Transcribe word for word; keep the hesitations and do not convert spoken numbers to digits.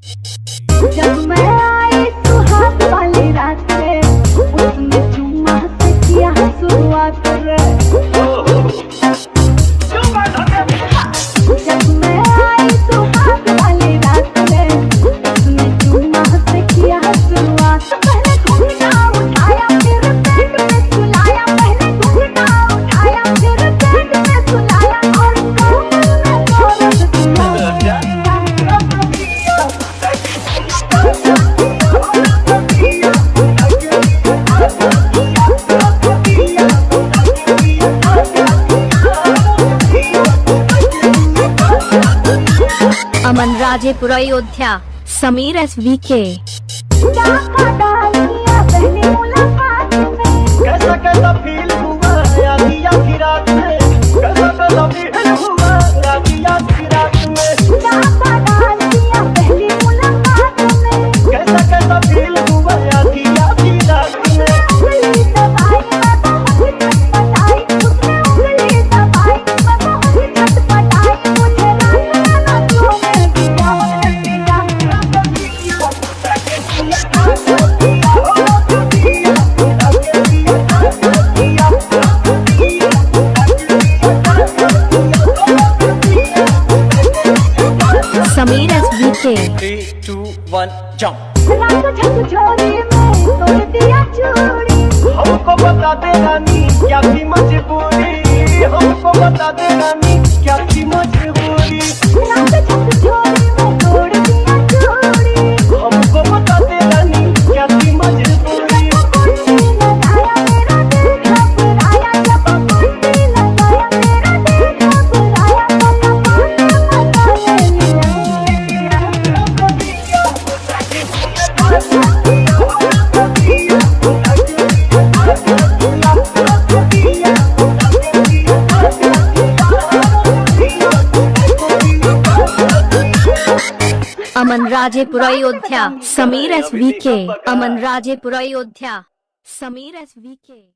जब मैं आई सुहाग वाली रात रे, उसने चुम्मा से किया शुरुआत रे। जब मैं आई सुहाग वाली रात रे, उसने चुम्मा से किया शुरुआत। पहले घूंघटा उठाया फिर पेट में सुलाया, पहले घूंघटा उठाया फिर पेट में सुलाया, और कमर में दर्द दिया। Aman Rajepur Ayodhya, Sameer S V K. कैसा कैसा फील हुआ आधी आधी रात में, कैसा कैसा फील हुआ आधी आधी रात में, कैसा कैसा फील हुआ आधी आधी रात में। Sameer S V K. Three two one jump. हमको बता दे रानी क्या थी मजबूरी, हमको बता दे रानी क्या थी मजबूरी, हमको बता दे रानी क्या थी मजबूरी। Aman Rajepur Ayodhya, Sameer S V K. Aman Rajepur Ayodhya, Sameer S V के।